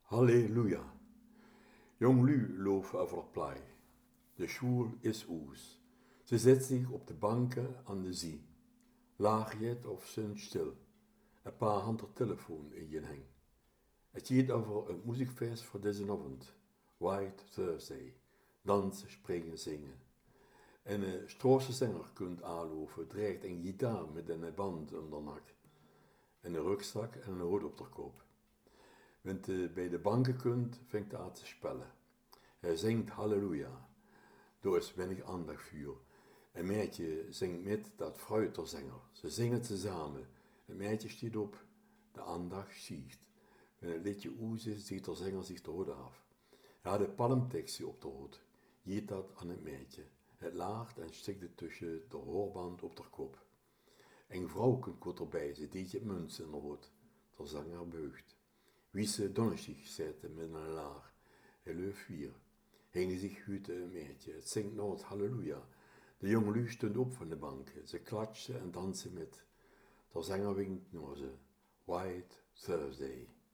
Halleluja. Jong lu loof over het plei. De school is oes. Ze zet zich op de banken aan de zee. Laagjet of zin stil. Een paar handen telefoon in je heng. Het gaat over een muziekfeest voor deze avond. White Thursday. Dansen, springen, zingen. En een Stroose zanger kunt aanlopen, dreigt een gitaar met een band onder nak. En een rugzak en een hoed op de kop. Wanneer je bij de banken kunt, vangt hij aan te spellen. Hij zingt halleluja. Daar is weinig aandacht voor. Een meisje zingt met dat fruiterzanger. Ze zingen tezamen. Een meisje stiet op, de aandacht schiet. Wanneer het liedje oes is, ziet de zanger zich de hoed af. Hij had een palmtekstje op de hoed. Giet dat aan het meisje. Het laagt en stikte tussen de hoorband op de kop. Een vrouw komt erbij, ze deed je munt in de hoed. De zanger beugt. Wie ze donnerstig zette met een laag. Hij leuf weer. Hingen zich uit een meisje. Het zingt nooit halleluja. De jonge lui stond op van de banken. Ze klatschen en dansen met. De zanger winkt naar ze. White Thursday.